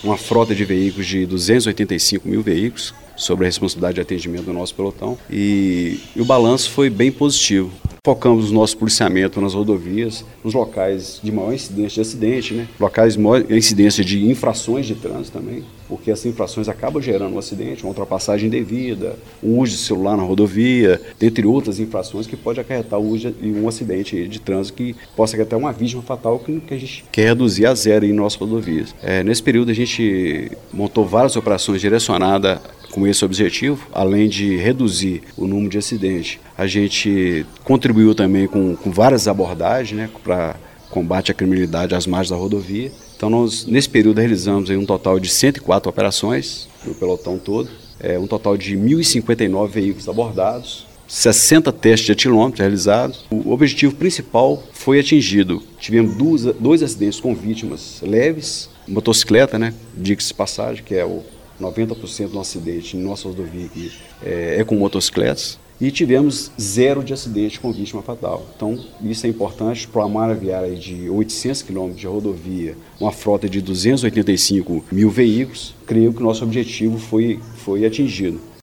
uma frota de veículos de 285 mil veículos, sobre a responsabilidade de atendimento do nosso pelotão, e o balanço foi bem positivo. Focamos o nosso policiamento nas rodovias, nos locais de maior incidência de acidente, locais de maior incidência de infrações de trânsito também, porque essas infrações acabam gerando um acidente, uma ultrapassagem indevida, um uso de celular na rodovia, dentre outras infrações que pode acarretar o uso de um acidente de trânsito que possa acarretar uma vítima fatal que a gente quer reduzir a zero em nossas rodovias. Nesse período a gente montou várias operações direcionadas com esse objetivo, além de reduzir o número de acidentes. A gente contribuiu também com várias abordagens para combate à criminalidade às margens da rodovia. Então, nós, nesse período, realizamos aí um total de 104 operações no pelotão todo, um total de 1.059 veículos abordados, 60 testes de etilômetro realizados. O objetivo principal foi atingido. Tivemos dois acidentes com vítimas leves, motocicleta, diga-se de passagem, que é o 90% do acidente em nossa rodovia aqui é com motocicletas, e tivemos 0 de acidente com vítima fatal. Então, isso é importante para uma malha viária de 800 km de rodovia, uma frota de 285 mil veículos. Creio que o nosso objetivo foi atingido.